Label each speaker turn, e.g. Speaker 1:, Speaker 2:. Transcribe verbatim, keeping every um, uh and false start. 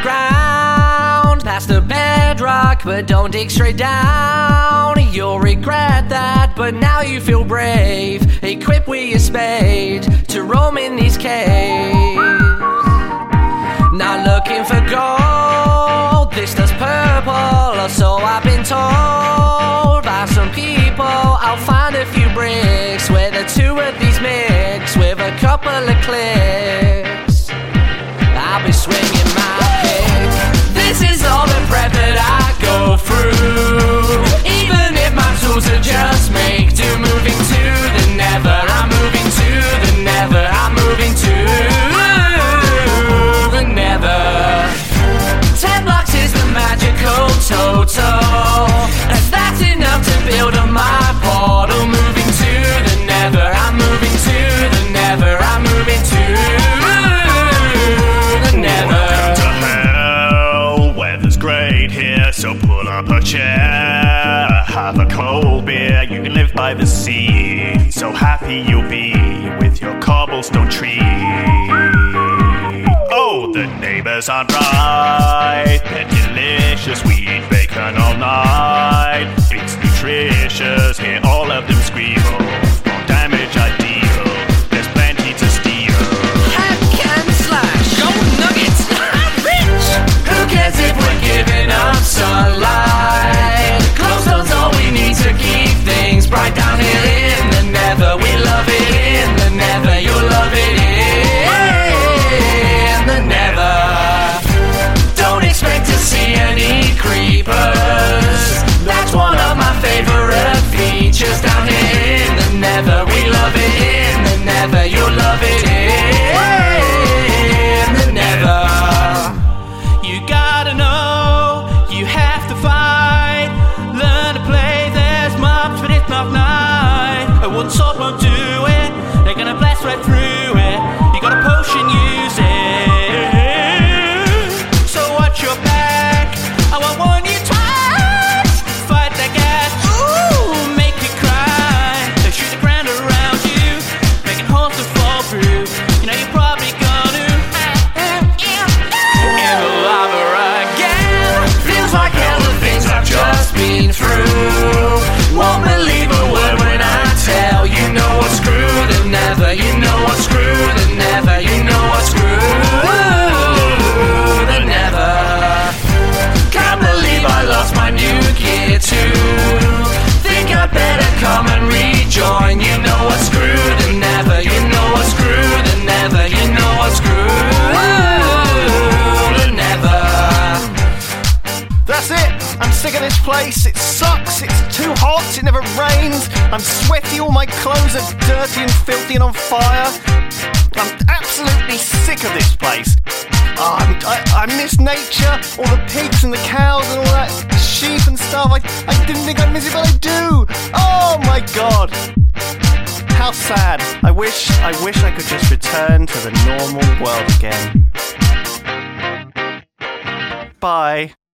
Speaker 1: ground, past the bedrock, but don't dig straight down. You'll regret that, but now you feel brave, equipped with your spade to roam in these caves. Not looking for gold, this does purple, or so I've been told by some people. I'll find a few bricks where the two of these mix with a couple of clicks. I'll be swinging my pick. This is all the prep that I go through. Even if my tools are just make do. Moving to the never, I'm moving to the never, I'm moving to the never. Ten blocks is the magical total, as that's enough to build on my portal. Moving to the never, I'm moving to the never, I'm moving to the never.
Speaker 2: Welcome to hell, weather's great here, so pull up a chair, have a cold beer. You can live by the sea, so happy you'll be with your cobblestone tree. Oh, the neighbors aren't right, they're delicious. We eat bacon all night, it's nutritious. Hear all of them squeal, more damage I deal, there's plenty to steal.
Speaker 1: Hack and slash, gold nuggets, I'm rich. Who cares if we're giving up sunlight? Glowstone's all we need to keep things bright down here in the nether. We love it in the nether, you'll love it in the nether. Don't expect to see any creepers, that's one of my favorite features down here in the nether. We love it in the nether, you'll love it in the nether. You gotta know, you have to fight, learn to play, there's mobs but it's not night. A wood sword won't do it, they're gonna blast right through it. You got a potion, use it. So watch your back, I won't warn you twice. Fight that gas, ooh, make you cry. They shoot the ground around you, making holes to fall through. You know you're probably gonna in the lava again. Feels like hell the things I've just been through. Won't believe a word when I tell you know what's screw the nether. You know what's screw the nether. You know what's screw the nether. Can't believe I lost my new gear too. Think I'd better come and rejoin. You know what's screw the nether. You know what's screw the nether. You know what's screw the nether.
Speaker 3: That's it! I'm sick of this place. It sucks, it's too hot, it never rains. I'm sweaty, all my clothes are dirty and filthy and on fire. I'm absolutely sick of this place. Oh, I'm, I, I miss nature, all the pigs and the cows and all that sheep and stuff. I, I didn't think I'd miss it, but I do! Oh my god! How sad. I wish, I wish I could just return to the normal world again. Bye.